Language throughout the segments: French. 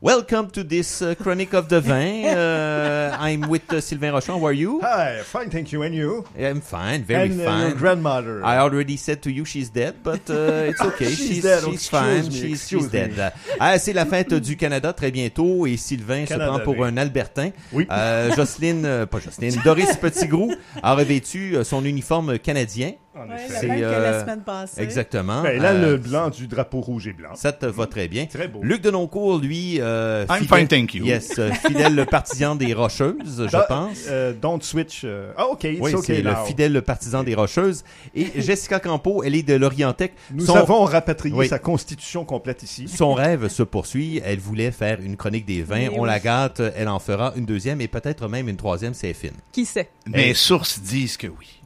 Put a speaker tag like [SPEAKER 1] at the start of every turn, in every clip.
[SPEAKER 1] Welcome to this Chronic of the Vin. I'm with Sylvain Rochon. How are you?
[SPEAKER 2] Hi, fine, thank you. And you?
[SPEAKER 1] I'm fine, very
[SPEAKER 2] and,
[SPEAKER 1] fine.
[SPEAKER 2] Your grandmother.
[SPEAKER 1] I already said to you she's dead, but it's okay.
[SPEAKER 2] She's dead.
[SPEAKER 1] She's fine.
[SPEAKER 2] Excuse
[SPEAKER 1] She's dead. C'est la fête du Canada très bientôt et Sylvain se prend pour un Albertain.
[SPEAKER 2] Oui.
[SPEAKER 1] Doris Petitgrou a revêtu son uniforme canadien.
[SPEAKER 3] Oui, la même que la semaine passée.
[SPEAKER 1] Exactement.
[SPEAKER 2] Ben, là, le blanc du drapeau rouge et blanc.
[SPEAKER 1] Ça te va très bien.
[SPEAKER 2] Très beau.
[SPEAKER 1] Luc Denoncourt, lui...
[SPEAKER 4] I'm fine, thank you.
[SPEAKER 1] Yes, fidèle partisan des Rocheuses, je pense.
[SPEAKER 2] Don't switch. OK, it's
[SPEAKER 1] oui,
[SPEAKER 2] okay
[SPEAKER 1] c'est
[SPEAKER 2] now.
[SPEAKER 1] le fidèle partisan des Rocheuses. Et Jessica Campo, elle est de l'Orientec.
[SPEAKER 2] Nous avons rapatrié
[SPEAKER 1] oui.
[SPEAKER 2] sa constitution complète ici.
[SPEAKER 1] Son rêve se poursuit. Elle voulait faire une chronique des vins. On la gâte. Elle en fera une deuxième et peut-être même une troisième, c'est fine.
[SPEAKER 3] Qui sait?
[SPEAKER 4] Mes sources disent que oui.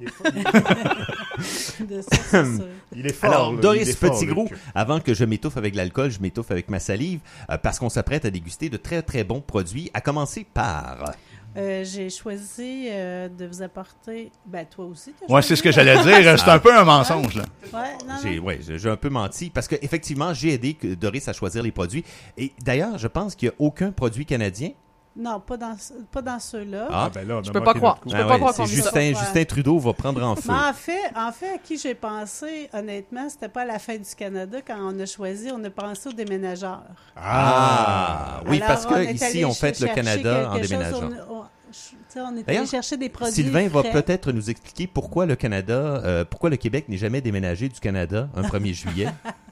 [SPEAKER 2] Il est fort.
[SPEAKER 1] Alors,
[SPEAKER 2] là,
[SPEAKER 1] Doris
[SPEAKER 2] il est fort,
[SPEAKER 1] Petitgrou,
[SPEAKER 2] Luc.
[SPEAKER 1] avant que je m'étouffe avec l'alcool, je m'étouffe avec ma salive, parce qu'on s'apprête à déguster de très très bons produits, à commencer par...
[SPEAKER 3] J'ai choisi de vous apporter... Ben, toi aussi, t'as
[SPEAKER 4] Ouais,
[SPEAKER 3] choisi,
[SPEAKER 4] c'est ce que j'allais dire. C'est un peu un mensonge, là.
[SPEAKER 3] Ouais, non.
[SPEAKER 1] J'ai un peu menti, parce qu'effectivement, j'ai aidé Doris à choisir les produits. Et d'ailleurs, je pense qu'il n'y a aucun produit canadien.
[SPEAKER 3] Non, pas dans ceux-là.
[SPEAKER 1] Ah,
[SPEAKER 2] Ben là,
[SPEAKER 5] Je peux pas croire. Je peux pas croire qu'on
[SPEAKER 1] c'est
[SPEAKER 5] dit ça.
[SPEAKER 1] Justin Trudeau va prendre en feu.
[SPEAKER 3] Mais en fait, à qui j'ai pensé, honnêtement, c'était pas à la fête du Canada. Quand on a choisi, on a pensé aux déménageurs.
[SPEAKER 1] Oui,
[SPEAKER 3] Alors,
[SPEAKER 1] parce
[SPEAKER 3] on
[SPEAKER 1] que
[SPEAKER 3] est
[SPEAKER 1] ici,
[SPEAKER 3] allé
[SPEAKER 1] on fête le
[SPEAKER 3] chercher
[SPEAKER 1] Canada en
[SPEAKER 3] quelque chose,
[SPEAKER 1] déménageant.
[SPEAKER 3] on est
[SPEAKER 1] D'ailleurs,
[SPEAKER 3] allé chercher des produits
[SPEAKER 1] Sylvain va
[SPEAKER 3] frais.
[SPEAKER 1] peut-être nous expliquer pourquoi le Canada, pourquoi le Québec n'est jamais déménagé du Canada un 1er juillet.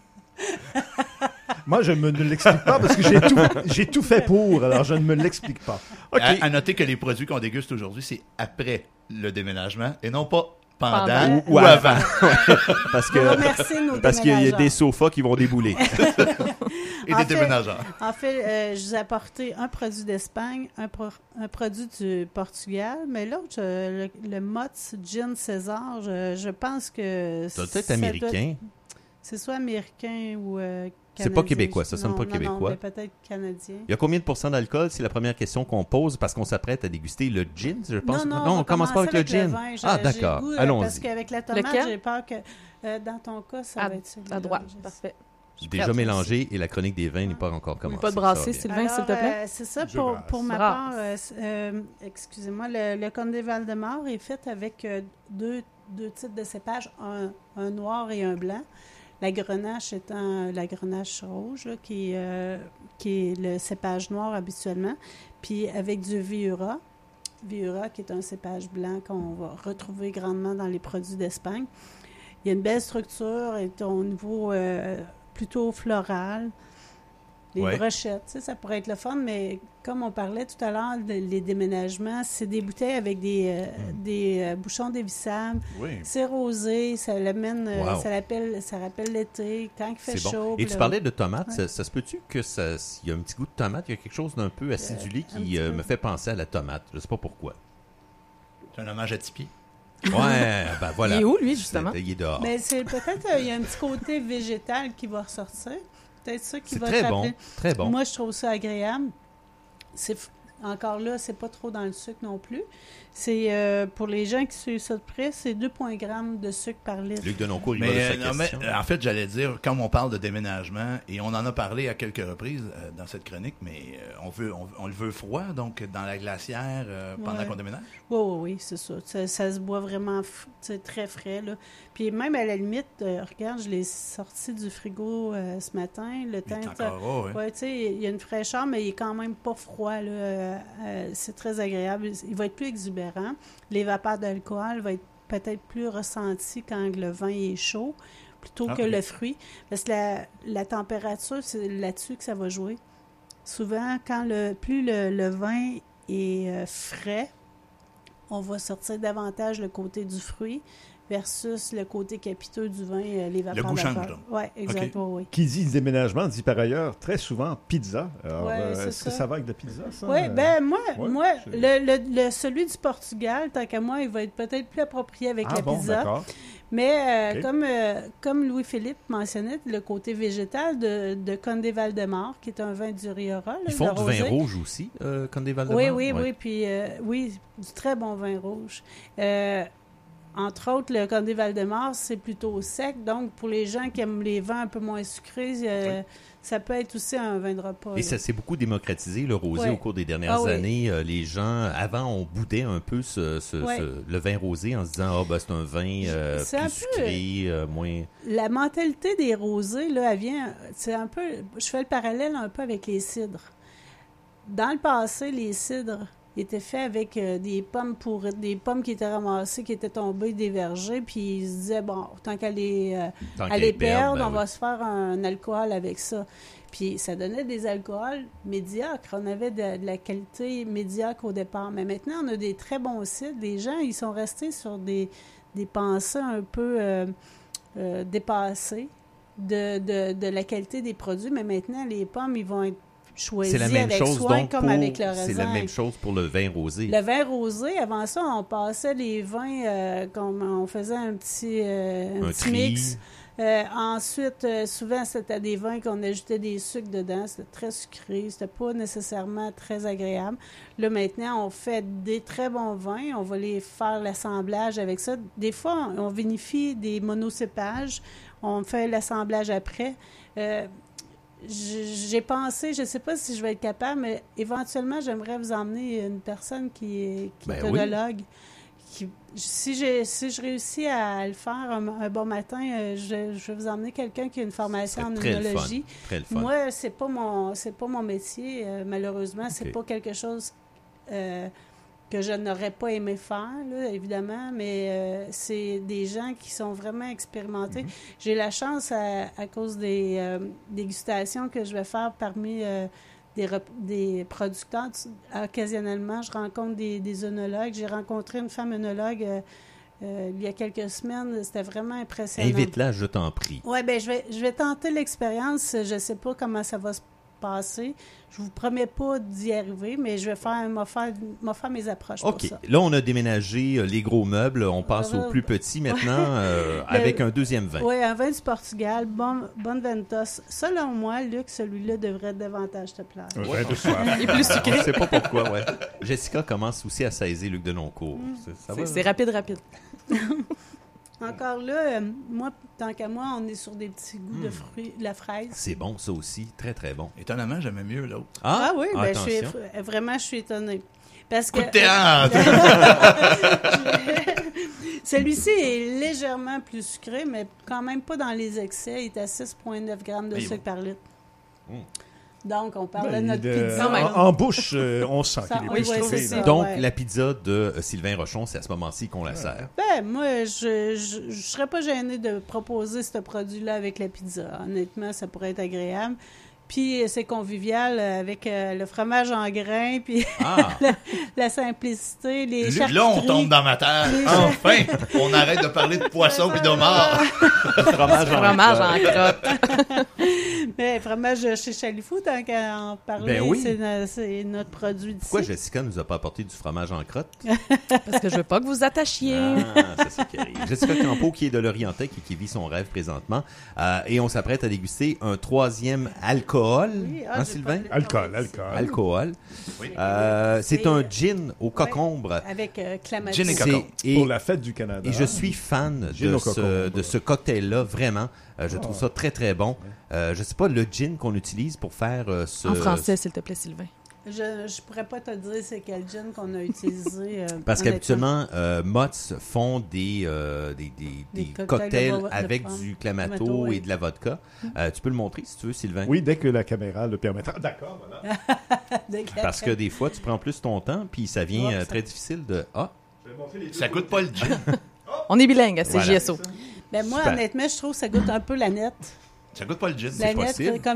[SPEAKER 2] Moi, je ne l'explique pas parce que j'ai tout fait pour, alors je ne me l'explique pas.
[SPEAKER 1] Okay.
[SPEAKER 4] À noter que les produits qu'on déguste aujourd'hui, c'est après le déménagement et non pas pendant
[SPEAKER 1] ou avant. Parce
[SPEAKER 3] On remercie nos
[SPEAKER 1] qu'il y a
[SPEAKER 3] déménageurs.
[SPEAKER 1] des sofas qui vont débouler.
[SPEAKER 4] et des déménageurs.
[SPEAKER 3] En fait, je vous ai apporté un produit d'Espagne, un produit du Portugal, mais l'autre, le Mott's Gin César, je pense que...
[SPEAKER 1] Ça doit être américain.
[SPEAKER 3] C'est soit américain ou canadien.
[SPEAKER 1] C'est pas québécois, ça sonne pas
[SPEAKER 3] Non,
[SPEAKER 1] québécois.
[SPEAKER 3] mais peut-être canadien.
[SPEAKER 1] Il y a combien de pourcents d'alcool? C'est la première question qu'on pose parce qu'on s'apprête à déguster le gin, je pense.
[SPEAKER 3] Non,
[SPEAKER 1] on commence pas avec le gin.
[SPEAKER 3] vin.
[SPEAKER 1] D'accord,
[SPEAKER 3] J'ai le goût,
[SPEAKER 1] allons-y.
[SPEAKER 3] Parce qu'avec la tomate,
[SPEAKER 5] Lequel?
[SPEAKER 3] j'ai peur que dans ton cas, ça va être celui-là.
[SPEAKER 5] À droite, parfait.
[SPEAKER 1] Déjà mélangé et la chronique des vins n'est pas encore commencée.
[SPEAKER 5] Pas de brasser,
[SPEAKER 1] Ça va bien.
[SPEAKER 5] Sylvain, s'il te plaît.
[SPEAKER 3] C'est ça,
[SPEAKER 2] Je
[SPEAKER 3] pour
[SPEAKER 2] brasse.
[SPEAKER 3] ma
[SPEAKER 5] Brasse.
[SPEAKER 3] part, excusez-moi, le Conde Valdemar est fait avec deux types de cépages, un noir et un blanc. La Grenache étant la Grenache rouge, là, qui est le cépage noir habituellement, puis avec du Viura. Viura, qui est un cépage blanc qu'on va retrouver grandement dans les produits d'Espagne. Il y a une belle structure, est au niveau plutôt floral. Les brochettes, tu sais, ça pourrait être le fun, mais comme on parlait tout à l'heure, les déménagements, c'est des bouteilles avec des bouchons dévissables.
[SPEAKER 4] Oui.
[SPEAKER 3] C'est rosé, ça l'amène,
[SPEAKER 1] Wow.
[SPEAKER 3] ça rappelle l'été, quand il fait
[SPEAKER 1] C'est bon.
[SPEAKER 3] chaud.
[SPEAKER 1] Et
[SPEAKER 3] puis
[SPEAKER 1] tu
[SPEAKER 3] là-
[SPEAKER 1] parlais de tomates.
[SPEAKER 3] Ouais.
[SPEAKER 1] Ça se peut-tu que il y a un petit goût de tomate, il y a quelque chose d'un peu acidulé
[SPEAKER 3] un
[SPEAKER 1] qui
[SPEAKER 3] petit peu.
[SPEAKER 1] me fait penser à la tomate. Je sais pas pourquoi.
[SPEAKER 4] C'est un hommage à Tipeee.
[SPEAKER 1] Ouais, ben voilà.
[SPEAKER 5] Il est où, lui, justement?
[SPEAKER 1] Il est dehors.
[SPEAKER 3] Mais c'est peut-être, il y a un petit côté végétal qui va ressortir. Peut-être ça qui
[SPEAKER 1] C'est
[SPEAKER 3] va
[SPEAKER 1] très
[SPEAKER 3] te
[SPEAKER 1] bon,
[SPEAKER 3] rappeler.
[SPEAKER 1] très bon.
[SPEAKER 3] Moi, je trouve ça agréable. Encore là, c'est pas trop dans le sucre non plus. C'est pour les gens qui suivent ça de près, c'est 2,1 grammes de sucre par litre.
[SPEAKER 1] Luc Denoncourt, il va de
[SPEAKER 4] Mais,
[SPEAKER 1] sa
[SPEAKER 4] non, mais,
[SPEAKER 1] question.
[SPEAKER 4] en fait, j'allais dire, comme on parle de déménagement, et on en a parlé à quelques reprises dans cette chronique, mais on le veut froid, donc dans la glacière pendant
[SPEAKER 3] Ouais.
[SPEAKER 4] qu'on déménage.
[SPEAKER 3] Oui, c'est ça. Ça se boit vraiment très frais. Là. Puis même à la limite, regarde, je l'ai sorti du frigo ce matin. Le
[SPEAKER 4] Il est
[SPEAKER 3] teint,
[SPEAKER 4] encore,
[SPEAKER 3] ouais, tu sais, il y a une fraîcheur, mais il est quand même pas froid. Là. C'est très agréable. Il va être plus exubérant. Les vapeurs d'alcool vont être peut-être plus ressenties quand le vin est chaud, plutôt que le fruit. Parce que la température, c'est là-dessus que ça va jouer. Souvent, quand plus le vin est frais, on va sortir davantage le côté du fruit versus le côté capiteux du vin, les vapeurs
[SPEAKER 4] goût change,
[SPEAKER 3] d'alcool. Oui, exactement, oui.
[SPEAKER 2] Qui dit déménagement dit par ailleurs très souvent pizza. Alors,
[SPEAKER 3] Ouais, c'est
[SPEAKER 2] est-ce que
[SPEAKER 3] ça.
[SPEAKER 2] ça va avec de pizza, ça?
[SPEAKER 3] Oui, ben moi,
[SPEAKER 2] c'est-
[SPEAKER 3] celui du Portugal, tant qu'à moi, il va être peut-être plus approprié avec
[SPEAKER 2] Ah
[SPEAKER 3] la
[SPEAKER 2] bon,
[SPEAKER 3] pizza.
[SPEAKER 2] d'accord.
[SPEAKER 3] Mais
[SPEAKER 2] Ok.
[SPEAKER 3] comme Louis-Philippe mentionnait, le côté végétal de Conde Valdemar, qui est un vin du Rioja. Là,
[SPEAKER 1] Ils font
[SPEAKER 3] le
[SPEAKER 1] du
[SPEAKER 3] rosé.
[SPEAKER 1] vin rouge aussi, Conde Valdemar?
[SPEAKER 3] Oui,
[SPEAKER 1] Ouais.
[SPEAKER 3] puis oui, du très bon vin rouge. entre autres, le Condé Val-de-Marne, c'est plutôt sec. Donc, pour les gens qui aiment les vins un peu moins sucrés, ça peut être aussi un vin de repas.
[SPEAKER 1] Et ça s'est beaucoup démocratisé, le rosé, au cours des dernières années. Les gens, avant, on boudait un peu le vin rosé en se disant « c'est un vin plus sucré, moins... »
[SPEAKER 3] La mentalité des rosés, là, elle vient... C'est un peu... Je fais le parallèle un peu avec les cidres. Dans le passé, les cidres étaient faits avec des pommes qui étaient ramassées, qui étaient tombées des vergers, puis ils se disaient, bon, tant qu'à les perdre, on va se faire un alcool avec ça. Puis ça donnait des alcools médiocres. On avait de la qualité médiocre au départ. Mais maintenant, on a des très bons cidres. Les gens, ils sont restés sur des pensées un peu dépassées de la qualité des produits. Mais maintenant, les pommes, ils vont être choisi avec soin, comme avec le raisin.
[SPEAKER 1] C'est la même chose pour le vin rosé.
[SPEAKER 3] Le vin rosé, avant ça, on passait les vins, on faisait un petit mix. Ensuite, souvent, c'était des vins qu'on ajoutait des sucres dedans. C'était très sucré. C'était pas nécessairement très agréable. Là, maintenant, on fait des très bons vins. On va les faire l'assemblage avec ça. Des fois, on vinifie des monocépages. On fait l'assemblage après. J'ai pensé, je ne sais pas si je vais être capable, mais éventuellement, j'aimerais vous emmener une personne qui est œnologue. Si je réussis à le faire un bon matin, je vais vous emmener quelqu'un qui a une formation en œnologie.
[SPEAKER 1] Très le fun.
[SPEAKER 3] Moi, c'est pas mon métier, malheureusement. C'est pas quelque chose que je n'aurais pas aimé faire, là, évidemment, mais c'est des gens qui sont vraiment expérimentés. J'ai la chance, à cause des dégustations que je vais faire parmi des producteurs, occasionnellement, je rencontre des œnologues. J'ai rencontré une femme œnologue il y a quelques semaines. C'était vraiment impressionnant.
[SPEAKER 1] Invite-la, je t'en prie.
[SPEAKER 3] Oui, bien, je vais tenter l'expérience. Je ne sais pas comment ça va se passer. Je vous promets pas d'y arriver, mais je vais faire mes approches pour ça.
[SPEAKER 1] Là, on a déménagé les gros meubles. On passe au plus petit maintenant avec un deuxième vin.
[SPEAKER 3] Oui, un vin du Portugal, Bonventos. Selon moi, Luc, celui-là devrait davantage te plaire.
[SPEAKER 2] Un vin de soif.
[SPEAKER 5] Il est plus sucré.
[SPEAKER 1] Je ne sais pas pourquoi, ouais. Jessica commence aussi à saisir Luc Denoncourt.
[SPEAKER 5] C'est rapide.
[SPEAKER 3] Encore là, moi, tant qu'à moi, on est sur des petits goûts de fruits, de la fraise.
[SPEAKER 1] C'est bon, ça aussi. Très, très bon.
[SPEAKER 4] Étonnamment, j'aimais mieux l'autre.
[SPEAKER 3] Ah oui, ben, je suis étonnée. Parce que,
[SPEAKER 4] coup de théâtre!
[SPEAKER 3] Celui-ci est légèrement plus sucré, mais quand même pas dans les excès. Il est à 6,9 grammes de sucre par litre. Donc, on parle de notre pizza.
[SPEAKER 2] En bouche, on sent qu'il est plus sucré.
[SPEAKER 1] Donc, la pizza de Sylvain Rochon, c'est à ce moment-ci qu'on la sert.
[SPEAKER 3] Ben, moi, je serais pas gênée de proposer ce produit-là avec la pizza. Honnêtement, ça pourrait être agréable. Puis c'est convivial avec le fromage en grains, puis la simplicité, les charcuteries.
[SPEAKER 4] Là, on tombe dans ma terre. Enfin, on arrête de parler de poisson puis d'homard.
[SPEAKER 5] fromage en crotte.
[SPEAKER 3] Mais fromage chez Chalifou, tant qu'à en parler,
[SPEAKER 1] ben oui.
[SPEAKER 3] c'est notre produit d'ici.
[SPEAKER 1] Pourquoi Jessica nous a pas apporté du fromage en crotte?
[SPEAKER 5] Parce que je veux pas que vous attachiez.
[SPEAKER 1] Ça c'est qui arrive. Jessica Campeau, qui est de l'Orientec et qui vit son rêve présentement. Et on s'apprête à déguster un troisième alcool. Sylvain? Alcool.
[SPEAKER 4] Oui.
[SPEAKER 1] C'est un gin au cocombre.
[SPEAKER 3] Avec clémentine.
[SPEAKER 4] Gin et cocombre.
[SPEAKER 2] Pour la fête du Canada.
[SPEAKER 1] Et je suis fan de ce cocktail-là, vraiment. Je trouve ça très, très bon. Je sais pas, le gin qu'on utilise pour faire ce...
[SPEAKER 5] En français, s'il te plaît, Sylvain.
[SPEAKER 3] Je pourrais pas te dire c'est quel gin qu'on a utilisé.
[SPEAKER 1] Parce qu'habituellement, Mott's font des cocktails avec du Clamato et de la vodka. Tu peux le montrer si tu veux, Sylvain?
[SPEAKER 2] Oui, dès que la caméra le permettra. D'accord, voilà.
[SPEAKER 1] Parce que des fois, tu prends plus ton temps, puis ça vient très difficile de...
[SPEAKER 4] Ça coûte pas le gin.
[SPEAKER 5] On est bilingue à CJSO.
[SPEAKER 3] Ben moi, honnêtement, je trouve que ça goûte un peu la nette.
[SPEAKER 4] Ça goûte pas le gin.
[SPEAKER 3] La nette,
[SPEAKER 1] possible.
[SPEAKER 3] comme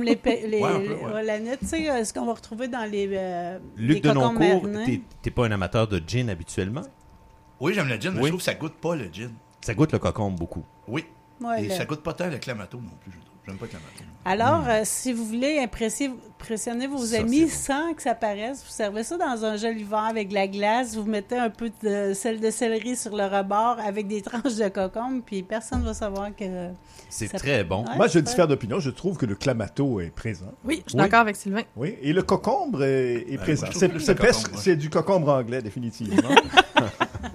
[SPEAKER 3] la nette, tu sais, ce qu'on va retrouver dans les
[SPEAKER 1] Luc Denoncourt, t'es pas un amateur de gin habituellement?
[SPEAKER 4] Oui, j'aime le gin, mais je trouve que ça goûte pas le gin.
[SPEAKER 1] Ça goûte le cocombe beaucoup.
[SPEAKER 4] Oui. Et ça goûte pas tant le Clamato non plus, je trouve. J'aime pas le Clamato.
[SPEAKER 3] Alors, si vous voulez impressionner vos amis sans que ça paraisse, vous servez ça dans un joli verre avec de la glace, vous mettez un peu de sel de céleri sur le rebord avec des tranches de concombre, puis personne ne va savoir que...
[SPEAKER 1] C'est très bon.
[SPEAKER 3] Ouais,
[SPEAKER 2] moi, je diffère d'opinion. Je trouve que le Clamato est présent.
[SPEAKER 5] Oui, je suis d'accord avec Sylvain.
[SPEAKER 2] Oui, et le cocombre est présent.
[SPEAKER 4] Moi,
[SPEAKER 2] C'est du cocombre anglais, définitivement.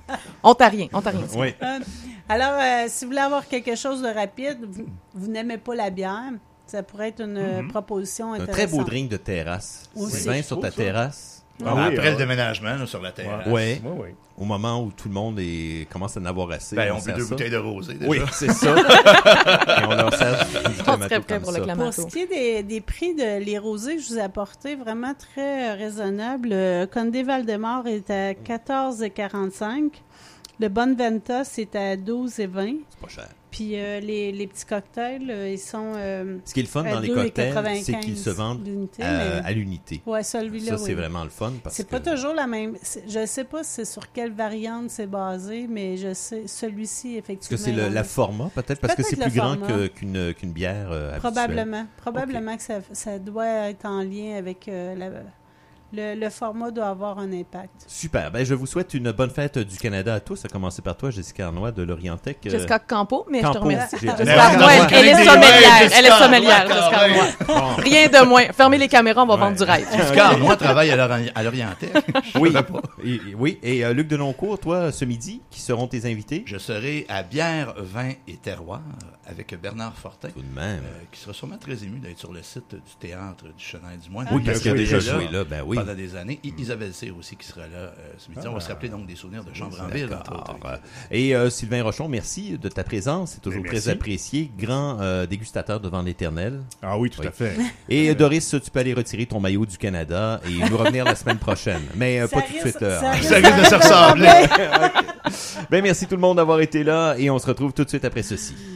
[SPEAKER 5] Ontarien.
[SPEAKER 1] Oui.
[SPEAKER 3] Alors, si vous voulez avoir quelque chose de rapide, vous n'aimez pas la bière, ça pourrait être une proposition intéressante.
[SPEAKER 1] Un très beau drink de terrasse. Sylvain, sur ta terrasse.
[SPEAKER 4] Après le déménagement, là, sur la terrasse.
[SPEAKER 1] Oui. Au moment où tout le monde commence à en avoir assez.
[SPEAKER 4] On bu 2 bouteilles de rosé, déjà.
[SPEAKER 1] Oui, c'est ça. Et on leur sert du
[SPEAKER 5] serait prêt pour le clamato.
[SPEAKER 3] Pour ce qui est des prix de les rosés que je vous ai apportés, vraiment très raisonnable. Le Condé Val-de-Mort est à 14,45. Le Bonventa, c'est à 12,20.
[SPEAKER 1] C'est pas cher.
[SPEAKER 3] Puis les petits cocktails, ils sont
[SPEAKER 1] ce qui est le fun dans les cocktails, c'est qu'ils se vendent à l'unité.
[SPEAKER 3] Oui, celui-là,
[SPEAKER 1] ça, c'est vraiment le fun.
[SPEAKER 3] C'est pas toujours la même... Je ne sais pas c'est sur quelle variante c'est basé, mais je sais, celui-ci, effectivement...
[SPEAKER 1] Est-ce que c'est la format, peut-être? Parce que c'est plus grand qu'une bière
[SPEAKER 3] Probablement. Probablement
[SPEAKER 1] okay.
[SPEAKER 3] que ça doit être en lien avec le format doit avoir un impact.
[SPEAKER 1] Super. Ben, je vous souhaite une bonne fête du Canada à tous, à commencer par toi, Jessica Arnois de Lorientech.
[SPEAKER 5] Jessica Campo, mais
[SPEAKER 1] Campo,
[SPEAKER 5] je te remercie.
[SPEAKER 1] Jessica
[SPEAKER 5] Arnois, elle est sommelière. Elle est sommelière, Jessica Arnois. Rien de moins. Fermez les caméras, on va vendre du rêve.
[SPEAKER 4] Jessica Arnois travaille à Lorientech.
[SPEAKER 1] Oui. Et Luc Denoncourt, toi, ce midi, qui seront tes invités?
[SPEAKER 4] Je serai à Bière, Vin et Terroir avec Bernard Fortin.
[SPEAKER 1] Tout de même.
[SPEAKER 4] Qui sera sûrement très ému d'être sur le site du théâtre du Chenin du Moine.
[SPEAKER 1] Oui, parce qu'il a déjà joué là. Ben oui.
[SPEAKER 4] Pendant des années. Et Isabelle Cyr aussi qui sera là ce midi. On va se rappeler donc des souvenirs de Chambre-en-Ville, entre autres.
[SPEAKER 1] Et Sylvain Rochon, merci de ta présence. C'est toujours très apprécié. Grand dégustateur de vin éternel.
[SPEAKER 2] Ah oui, tout à fait.
[SPEAKER 1] Et Doris, tu peux aller retirer ton maillot du Canada et nous revenir la semaine prochaine. Mais pas tout de suite.
[SPEAKER 4] Ça risque de se ressembler.
[SPEAKER 1] Ben, merci tout le monde d'avoir été là et on se retrouve tout de suite après ceci.